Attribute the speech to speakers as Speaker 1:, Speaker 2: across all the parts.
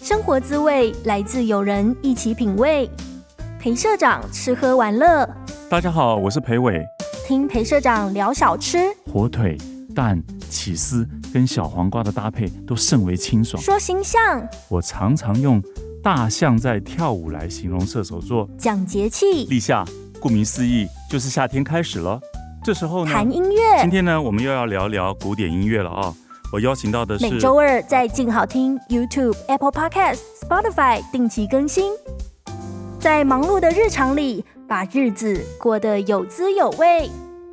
Speaker 1: 生活滋味来自有人一起品味。裴社长吃喝玩乐，
Speaker 2: 大家好，我是裴伟。
Speaker 1: 听裴社长聊小吃，
Speaker 2: 火腿、蛋、起司跟小黄瓜的搭配都甚为清爽。
Speaker 1: 说形象，
Speaker 2: 我常常用大象在跳舞来形容射手座。
Speaker 1: 讲节气，
Speaker 2: 立夏，顾名思义就是夏天开始了。这时候呢，
Speaker 1: 谈音乐。
Speaker 2: 今天呢，我们又要聊聊古典音乐了啊。我邀请到的是
Speaker 1: 每周二在静好听 YouTube、Apple Podcast、Spotify 定期更新。在忙碌的日常里，把日子过得有滋有味。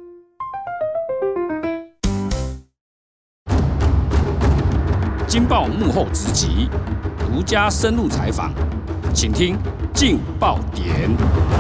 Speaker 3: 劲爆幕后直击，独家深入采访，请听劲爆点。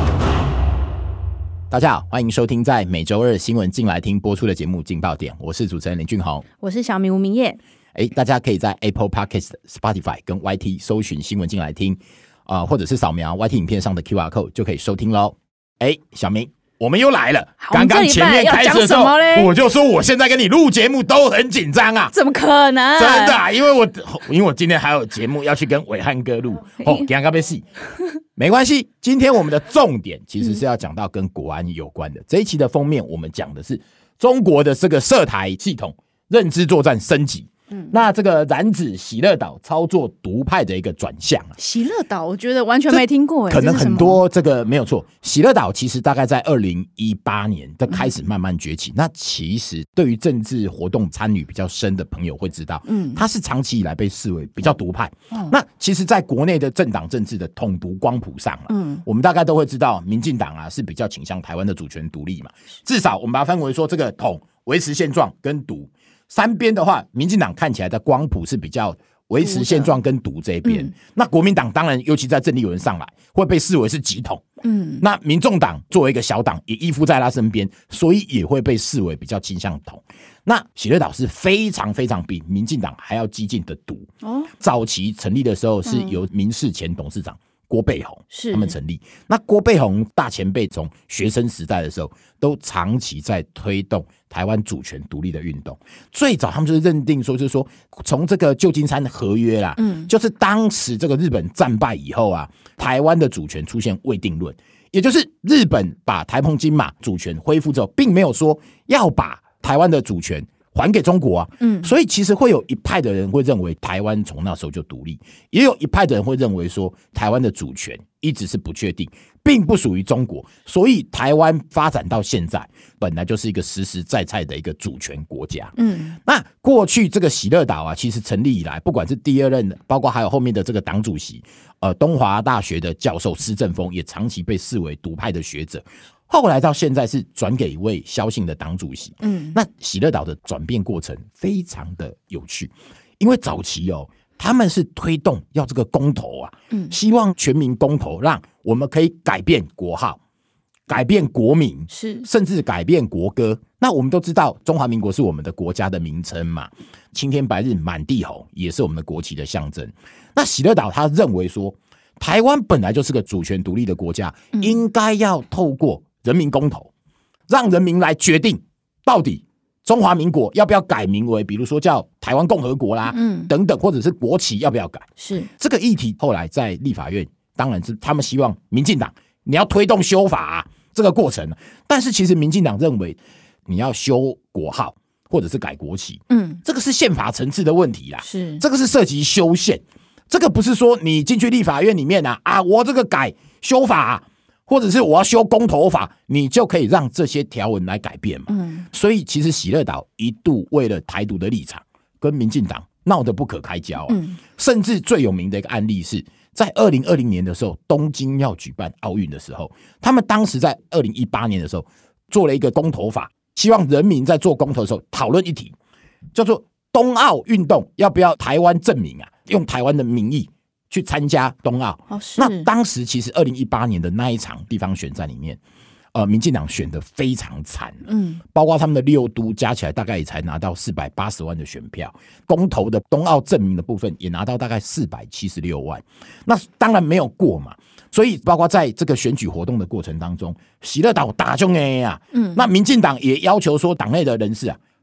Speaker 4: 大家好，欢迎收听在每周二新闻进来听播出的节目《劲爆点》，我是主持人林俊宏，
Speaker 5: 我是小米吴明业。
Speaker 4: 大家可以在 Apple Podcast、Spotify 跟 YT 搜寻新闻进来听，或者是扫描 YT 影片上的 QR Code 就可以收听咯。小明，我们又来了。刚刚前面开始的时候，我就说我现在跟你录节目都很紧张啊。
Speaker 5: 怎么可能？
Speaker 4: 真的啊，因为我今天还有节目要去跟伟汉哥录，尴尬被戏。没关系，今天我们的重点其实是要讲到跟国安有关的。这一期的封面我们讲的是中国的这个涉台系统认知作战升级。那这个染指喜乐岛操作独派的一个转向。
Speaker 5: 喜乐岛我觉得完全没听过，
Speaker 4: 可能很多这个没有错。喜乐岛其实大概在2018年的开始慢慢崛起。那其实对于政治活动参与比较深的朋友会知道，它是长期以来被视为比较独派。那其实在国内的政党政治的统独光谱上，我们大概都会知道民进党是比较倾向台湾的主权独立嘛。至少我们把它分为说这个统维持现状跟独。三边的话，民进党看起来的光谱是比较维持现状跟独这边。那国民党当然，尤其在郑丽文上来，会被视为是极统。那民众党作为一个小党，也依附在他身边，所以也会被视为比较倾向统。那喜乐岛是非常非常比民进党还要激进的独。早期成立的时候是由民视前董事长郭背宏他们成立。那郭背宏大前辈从学生时代的时候都长期在推动台湾主权独立的运动。最早他们就是认定说，就是说从这个旧金山合约啦，就是当时这个日本战败以后啊，台湾的主权出现未定论，也就是日本把台澎金马主权恢复之后，并没有说要把台湾的主权还给中国啊。所以其实会有一派的人会认为台湾从那时候就独立，也有一派的人会认为说台湾的主权一直是不确定，并不属于中国，所以台湾发展到现在本来就是一个实实在在的一个主权国家。那过去这个喜乐岛其实成立以来，不管是第二任，包括还有后面的这个党主席东华大学的教授施正丰，也长期被视为独派的学者。后来到现在是转给一位萧姓的党主席。那喜乐岛的转变过程非常的有趣，因为早期他们是推动要这个公投希望全民公投，让我们可以改变国号、改变国名，甚至改变国歌。那我们都知道中华民国是我们的国家的名称嘛，青天白日满地红也是我们的国旗的象征。那喜乐岛他认为说，台湾本来就是个主权独立的国家，应该要透过人民公投，让人民来决定到底中华民国要不要改名为，比如说叫台湾共和国啦，等等，或者是国旗要不要改。是这个议题后来在立法院，当然是他们希望民进党你要推动修法这个过程，但是其实民进党认为你要修国号或者是改国旗，这个是宪法层次的问题啦，这个是涉及修宪，这个不是说你进去立法院里面我这个改修法或者是我要修公投法，你就可以让这些条文来改变嘛。所以其实喜乐岛一度为了台独的立场跟民进党闹得不可开交甚至最有名的一个案例是在2020年的时候，东京要举办奥运的时候，他们当时在2018年的时候做了一个公投法，希望人民在做公投的时候讨论一题，叫做冬奥运动要不要台湾证明用台湾的名义去参加冬奥。那当时其实2018年的那一场地方选战里面，民进党选得非常惨，包括他们的6都加起来大概也才拿到480万的选票，公投的冬奥证明的部分也拿到大概476万，那当然没有过嘛。所以包括在这个选举活动的过程当中，喜乐岛打中那民进党也要求说党内的人士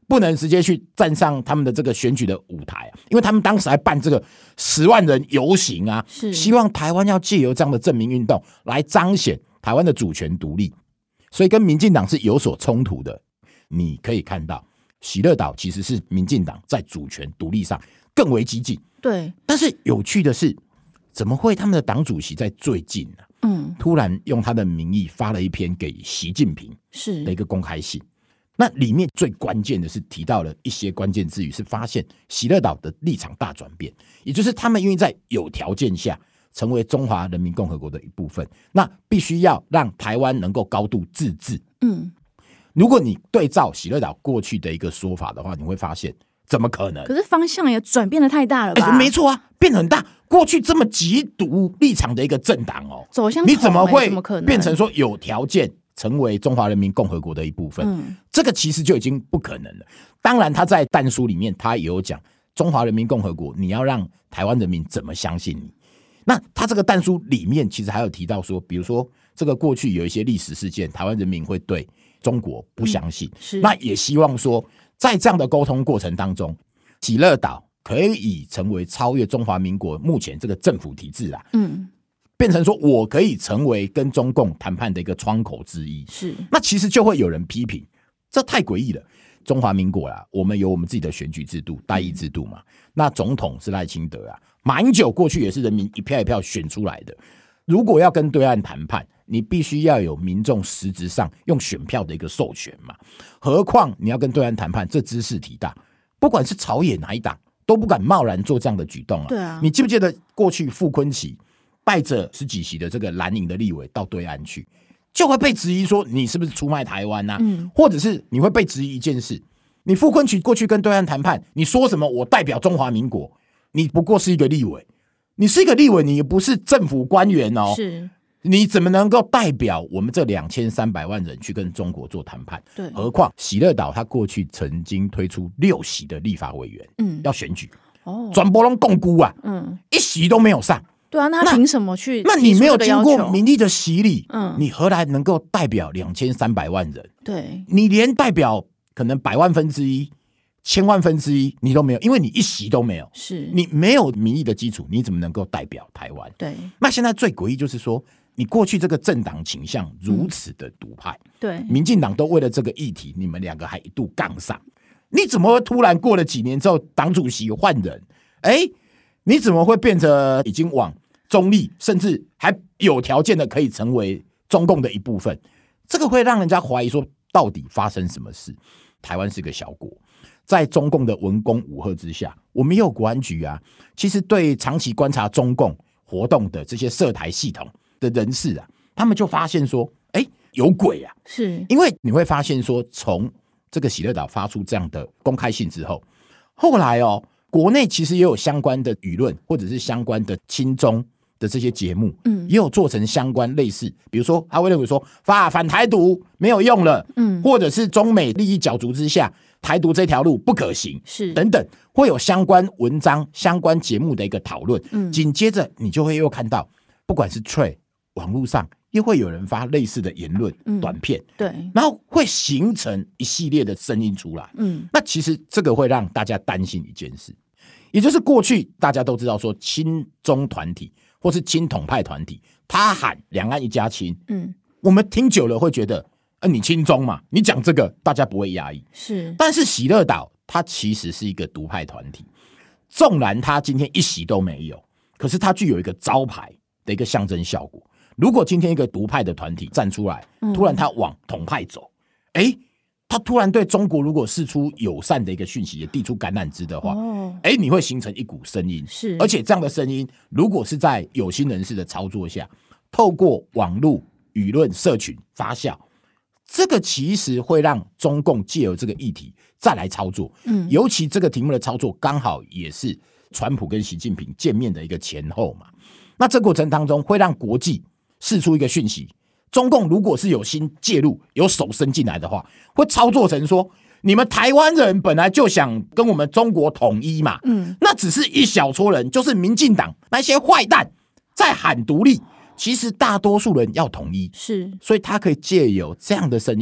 Speaker 4: 不能直接去站上他们的这个选举的舞台因为他们当时还办这个10万人游行啊，希望台湾要借由这样的正名运动来彰显台湾的主权独立，所以跟民进党是有所冲突的。你可以看到喜乐岛其实是民进党在主权独立上更为激进，
Speaker 5: 对。
Speaker 4: 但是有趣的是，怎么会他们的党主席在最近突然用他的名义发了一篇给习近平的一个公开信，那里面最关键的是提到了一些关键字语，是发现喜乐岛的立场大转变，也就是他们愿意在有条件下成为中华人民共和国的一部分，那必须要让台湾能够高度自治。如果你对照喜乐岛过去的一个说法的话，你会发现怎么可能？
Speaker 5: 可是方向也转变得太大了吧？
Speaker 4: 没错啊，变很大。过去这么极独立场的一个政党
Speaker 5: 走向
Speaker 4: 你怎么会变成说有条件成为中华人民共和国的一部分？这个其实就已经不可能了。当然，他在弹书里面他也有讲，中华人民共和国你要让台湾人民怎么相信你？那他这个弹书里面其实还有提到说，比如说这个过去有一些历史事件，台湾人民会对中国不相信，那也希望说在这样的沟通过程当中，喜乐岛可以成为超越中华民国目前这个政府体制变成说我可以成为跟中共谈判的一个窗口之一。那其实就会有人批评，这太诡异了。中华民国我们有我们自己的选举制度，代议制度嘛。那总统是赖清德马英九过去也是人民一票一票选出来的。如果要跟对岸谈判，你必须要有民众实质上用选票的一个授权嘛。何况你要跟对岸谈判，这茲事体大，不管是朝野哪一党都不敢贸然做这样的举动
Speaker 5: 对啊。
Speaker 4: 你记不记得过去傅崐萁带着10几席的这个蓝营的立委到对岸去，就会被质疑说你是不是出卖台湾或者是你会被质疑一件事，你傅崐萁过去跟对岸谈判，你说什么我代表中华民国，你不过是一个立委，你是一个立委，你也不是政府官员你怎么能够代表我们这2300万人去跟中国做谈判？
Speaker 5: 对，
Speaker 4: 何况喜乐岛他过去曾经推出6席的立法委员要选举全部都共估1席都没有上。
Speaker 5: 对啊，那他凭什么去？
Speaker 4: 那你没有经过民意的洗礼你何来能够代表2300万人？
Speaker 5: 对，
Speaker 4: 你连代表可能100万分之一、1000万分之一你都没有，因为你1席都没有，你没有民意的基础，你怎么能够代表台湾？
Speaker 5: 对，
Speaker 4: 那现在最诡异就是说，你过去这个政党倾向如此的独派，
Speaker 5: 对，
Speaker 4: 民进党都为了这个议题，你们2个还一度杠上，你怎么会突然过了几年之后，党主席换人？你怎么会变成已经往中立，甚至还有条件的可以成为中共的一部分？这个会让人家怀疑说，到底发生什么事？台湾是个小国，在中共的文攻武吓之下，我们也有国安局其实对长期观察中共活动的这些涉台系统的人士他们就发现说有鬼
Speaker 5: 是
Speaker 4: 因为你会发现说，从这个喜乐岛发出这样的公开信之后，后来国内其实也有相关的舆论，或者是相关的亲中的这些节目也有做成相关类似，比如说他会认为说反台独没有用了或者是中美利益角逐之下台独这条路不可行等等，会有相关文章相关节目的一个讨论紧接着你就会又看到，不管是 Trade 网络上又会有人发类似的言论短片
Speaker 5: 对，
Speaker 4: 然后会形成一系列的声音出来那其实这个会让大家担心一件事，也就是过去大家都知道说亲中团体或是亲统派团体他喊两岸一家亲我们听久了会觉得你亲中嘛，你讲这个大家不会压抑但是喜乐岛它其实是一个独派团体，纵然它今天1席都没有，可是它具有一个招牌的一个象征效果。如果今天一个独派的团体站出来突然他往统派走他突然对中国如果释出友善的一个讯息，也递出橄榄枝的话你会形成一股声音而且这样的声音如果是在有心人士的操作下，透过网络舆论社群发酵，这个其实会让中共借由这个议题再来操作尤其这个题目的操作刚好也是川普跟习近平见面的一个前后嘛，那这过程当中会让国际释出一个讯息，中共如果是有心介入有手伸进来的话，会操作成说你们台湾人本来就想跟我们中国统一嘛那只是一小撮人，就是民进党那些坏蛋在喊独立，其实大多数人要统一所以他可以借由这样的声音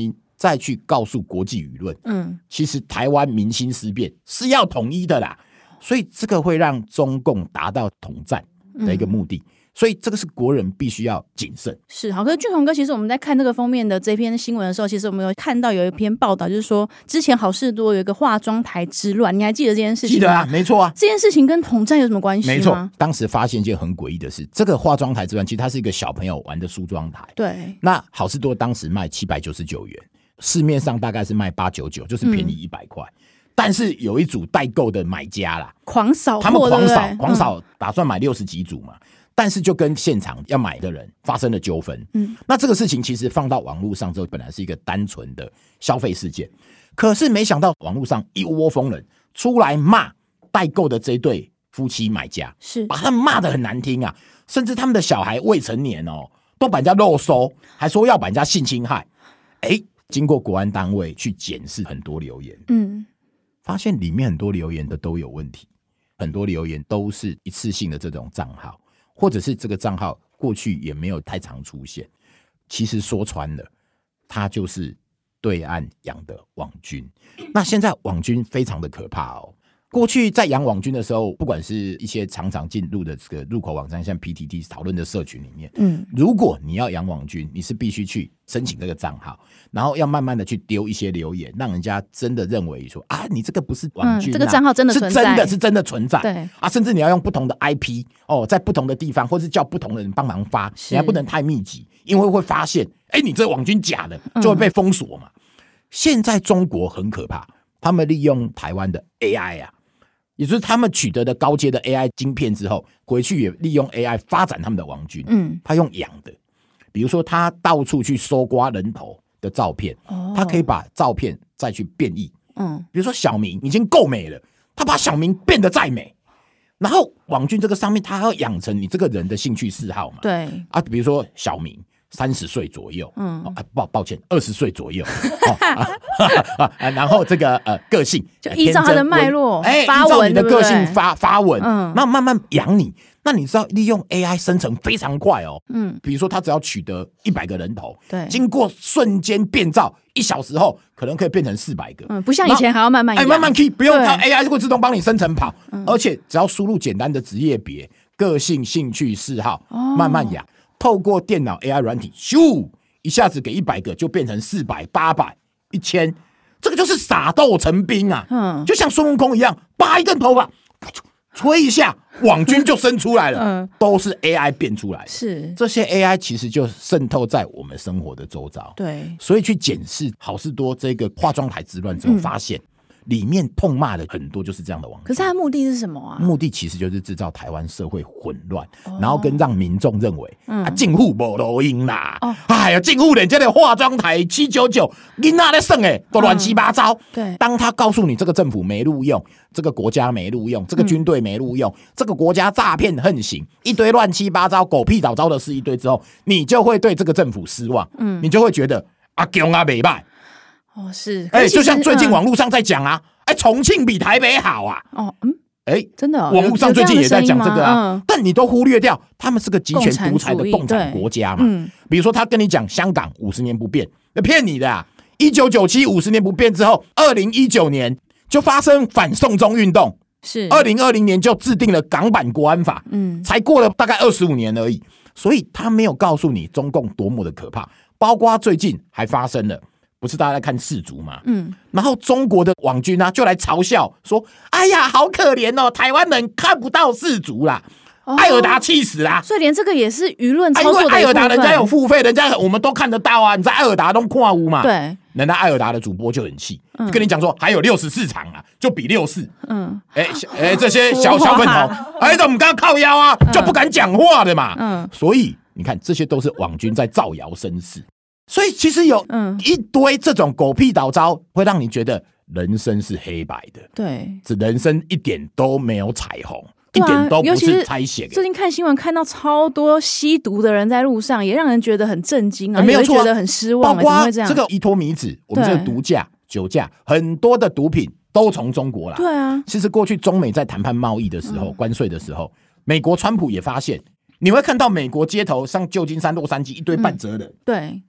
Speaker 4: 再去告诉国际舆论，其实台湾民心思变是要统一的啦，所以这个会让中共达到统战的一个目的。所以这个是国人必须要谨慎。
Speaker 5: 是好，可是俊宏哥，其实我们在看这个封面的这篇新闻的时候，其实我们有看到有一篇报道，就是说之前好事多有一个化妆台之乱，你还记得这件事情吗？
Speaker 4: 记得啊，没错啊。
Speaker 5: 这件事情跟统战有什么关系吗？
Speaker 4: 没错，当时发现一件很诡异的事，这个化妆台之乱其实它是一个小朋友玩的梳妆台。
Speaker 5: 对，
Speaker 4: 那好事多当时卖799元，市面上大概是卖899，就是便宜100块。但是有一组代购的买家啦，
Speaker 5: 狂扫货，
Speaker 4: 他们狂扫，打算买60几组嘛。但是就跟现场要买的人发生了纠纷。那这个事情其实放到网络上之后，本来是一个单纯的消费事件，可是没想到网络上一窝蜂人出来骂代购的这对夫妻买家，
Speaker 5: 是
Speaker 4: 把他们骂得很难听啊，甚至他们的小孩未成年哦，都把人家肉收，还说要把人家性侵害。经过国安单位去检视很多留言，发现里面很多留言的都有问题，很多留言都是一次性的这种账号。或者是这个账号过去也没有太常出现，其实说穿了，它就是对岸养的网军。那现在网军非常的可怕哦。过去在养网军的时候，不管是一些常常进入的这个入口网站，像 PTT 讨论的社群里面，如果你要养网军，你是必须去申请这个账号，然后要慢慢的去丢一些留言，让人家真的认为说啊，你这个不是网军、啊，
Speaker 5: 这个账号真的存在，
Speaker 4: 是真的存在。
Speaker 5: 对
Speaker 4: 啊，甚至你要用不同的 IP 哦，在不同的地方，或是叫不同的人帮忙发，你还不能太密集，因为会发现，你这网军假的，就会被封锁嘛。现在中国很可怕，他们利用台湾的 AI 啊。也就是他们取得的高阶的 AI 晶片之后，回去也利用 AI 发展他们的网军。他用养的，比如说他到处去搜刮人头的照片，他可以把照片再去变异。比如说小明已经够美了，他把小明变得再美，然后网军这个上面他要养成你这个人的兴趣嗜好嘛。
Speaker 5: 对
Speaker 4: 啊，比如说小明30岁左右，抱歉，20岁左右，然后这个个性
Speaker 5: 就依照他的脉络发文，
Speaker 4: 依照你的个性发文，那慢慢养你。那你知道利用 AI 生成非常快哦，比如说他只要取得100个人头，
Speaker 5: 对，
Speaker 4: 经过瞬间变造，1小时后可能可以变成400个，
Speaker 5: 不像以前还要慢慢养，
Speaker 4: 慢慢 key， 不用它 AI 会自动帮你生成跑，而且只要输入简单的职业别、个性、兴趣、嗜好，慢慢养。透过电脑 AI 软体，咻一下子给100个就变成400、800、1000，这个就是撒豆成兵啊！就像孙悟空一样，拔一根头发，吹一下，网军就生出来了。都是 AI 变出来的。
Speaker 5: 是
Speaker 4: 这些 AI 其实就渗透在我们生活的周遭。
Speaker 5: 对，
Speaker 4: 所以去检视好事多这个化妆台之乱之后，发现。里面痛骂的很多就是这样的网军，
Speaker 5: 可是他的目的是什么啊？
Speaker 4: 目的其实就是制造台湾社会混乱，然后跟让民众认为进户没录音啦，哎呀，进户人家的化妆台799，囡仔在省都乱七八糟。
Speaker 5: 对，
Speaker 4: 当他告诉你这个政府没录用，这个国家没录用，这个军队没录用，这个国家诈骗横行，一堆乱七八糟、狗屁倒糟的事一堆之后，你就会对这个政府失望，你就会觉得啊，强啊，没败。
Speaker 5: 是，
Speaker 4: 就像最近网络上在讲啊，重庆比台北好啊，
Speaker 5: 真的，
Speaker 4: 网络上最近也在讲这个啊，但你都忽略掉，他们是个集权独裁的共产国家嘛。比如说他跟你讲香港50年不变，骗你的啊！1997 50年不变之后，2019年就发生反送中运动，
Speaker 5: 是
Speaker 4: 2020年就制定了港版国安法，才过了大概25年而已，所以他没有告诉你中共多么的可怕，包括最近还发生了。不是大家在看世足嘛？然后中国的网军啊就来嘲笑说：“哎呀，好可怜哦，台湾人看不到世足啦，艾尔达气死啦！”
Speaker 5: 所以连这个也是舆论操作的一部分。
Speaker 4: 因为艾尔达人家有付费，人家我们都看得到啊，你在艾尔达都看无嘛？
Speaker 5: 对，
Speaker 4: 人家艾尔达的主播就很气，跟你讲说还有64场啊，就比64。这些小粉红，怎么刚靠腰啊，就不敢讲话的嘛。所以你看，这些都是网军在造谣生事。所以其实有一堆这种狗屁倒招，会让你觉得人生是黑白的，
Speaker 5: 对，
Speaker 4: 这人生一点都没有彩虹，一点都不是拆写。
Speaker 5: 最近看新闻看到超多吸毒的人在路上，也让人觉得很震惊啊，
Speaker 4: 没有错，
Speaker 5: 觉得很失望。
Speaker 4: 包括这个依托米子，我们这个毒驾、酒驾，很多的毒品都从中国来。
Speaker 5: 对啊，
Speaker 4: 其实过去中美在谈判贸易的时候，关税的时候，美国川普也发现，你会看到美国街头像旧金山、洛杉矶一堆半泽人。
Speaker 5: 对。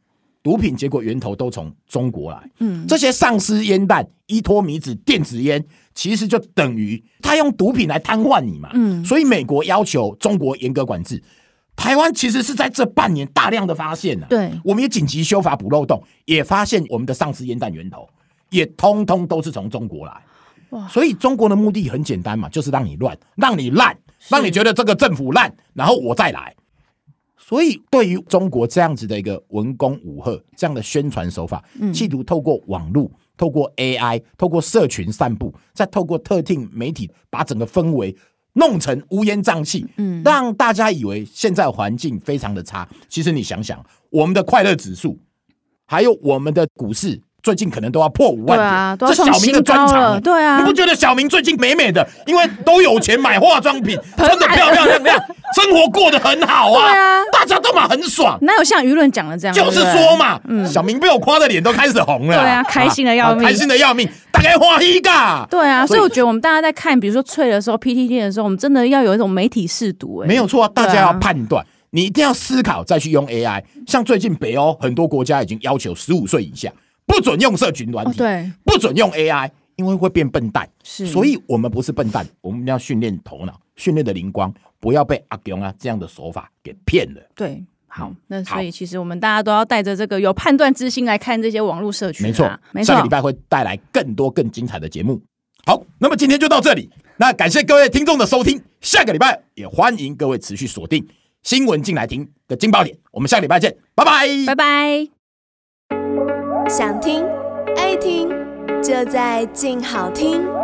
Speaker 4: 毒品结果源头都从中国来。这些丧尸烟弹、依托米子、电子烟，其实就等于他用毒品来瘫痪你嘛。所以美国要求中国严格管制。台湾其实是在这半年大量的发现
Speaker 5: 对，
Speaker 4: 我们也紧急修法补漏洞，也发现我们的丧尸烟弹源头也通通都是从中国来。所以中国的目的很简单嘛，就是让你乱，让你烂，让你觉得这个政府烂，然后我再来。所以对于中国这样子的一个文攻武吓这样的宣传手法，企图透过网络、透过 AI、透过社群散布，再透过特定媒体把整个氛围弄成乌烟瘴气，让大家以为现在环境非常的差。其实你想想，我们的快乐指数，还有我们的股市，最近可能都要破5万点，
Speaker 5: 都要
Speaker 4: 这小明的专长，
Speaker 5: 对啊，
Speaker 4: 你不觉得小明最近美美的？因为都有钱买化妆品，真的漂漂亮亮，生活过得很好啊，对啊，大家都嘛很爽，
Speaker 5: 哪有像舆论讲的这样？
Speaker 4: 就是说嘛，小明被我夸的脸都开始红了，
Speaker 5: 对啊，开心的要命，
Speaker 4: 开心的要命，大概花一个，
Speaker 5: 对啊，所以我觉得我们大家在看，比如说脆的时候 ，PTT 的时候，我们真的要有一种媒体识读，
Speaker 4: 没有错，大家要判断。你一定要思考再去用 AI， 像最近北欧很多国家已经要求15岁以下不准用社群软体，
Speaker 5: 对，
Speaker 4: 不准用 AI， 因为会变笨蛋。
Speaker 5: 是，
Speaker 4: 所以我们不是笨蛋，我们要训练头脑，训练的灵光，不要被阿公这样的手法给骗了。
Speaker 5: 对，好，那所以其实我们大家都要带着这个有判断之心来看这些网络社群。
Speaker 4: 没错，下个礼拜会带来更多更精彩的节目。好，那么今天就到这里，那感谢各位听众的收听，下个礼拜也欢迎各位持续锁定新闻进来听的劲爆点，我们下个礼拜见，拜拜，
Speaker 5: 拜拜。
Speaker 1: 想听爱听，就在静好听。